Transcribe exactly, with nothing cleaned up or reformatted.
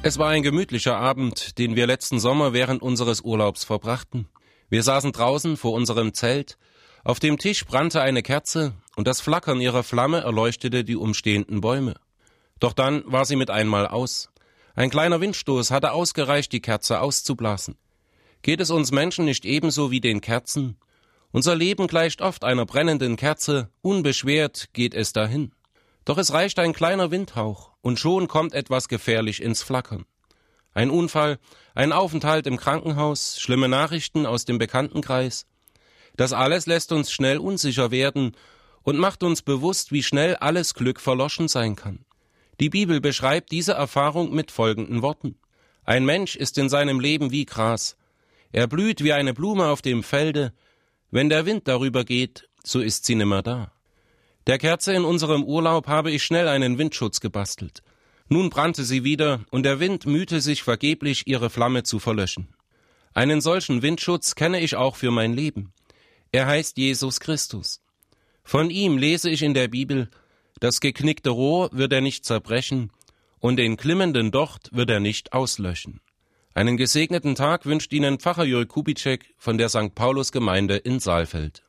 Es war ein gemütlicher Abend, den wir letzten Sommer während unseres Urlaubs verbrachten. Wir saßen draußen vor unserem Zelt. Auf dem Tisch brannte eine Kerze und das Flackern ihrer Flamme erleuchtete die umstehenden Bäume. Doch dann war sie mit einmal aus. Ein kleiner Windstoß hatte ausgereicht, die Kerze auszublasen. Geht es uns Menschen nicht ebenso wie den Kerzen? Unser Leben gleicht oft einer brennenden Kerze, unbeschwert geht es dahin. Doch es reicht ein kleiner Windhauch, und schon kommt etwas gefährlich ins Flackern. Ein Unfall, ein Aufenthalt im Krankenhaus, schlimme Nachrichten aus dem Bekanntenkreis. Das alles lässt uns schnell unsicher werden und macht uns bewusst, wie schnell alles Glück verloschen sein kann. Die Bibel beschreibt diese Erfahrung mit folgenden Worten. Ein Mensch ist in seinem Leben wie Gras. Er blüht wie eine Blume auf dem Felde. Wenn der Wind darüber geht, so ist sie nimmer da. Der Kerze in unserem Urlaub habe ich schnell einen Windschutz gebastelt. Nun brannte sie wieder, und der Wind mühte sich vergeblich, ihre Flamme zu verlöschen. Einen solchen Windschutz kenne ich auch für mein Leben. Er heißt Jesus Christus. Von ihm lese ich in der Bibel, das geknickte Rohr wird er nicht zerbrechen und den glimmenden Docht wird er nicht auslöschen. Einen gesegneten Tag wünscht Ihnen Pfarrer Jörg Kubitschek von der Sankt Paulus Gemeinde in Saalfeld.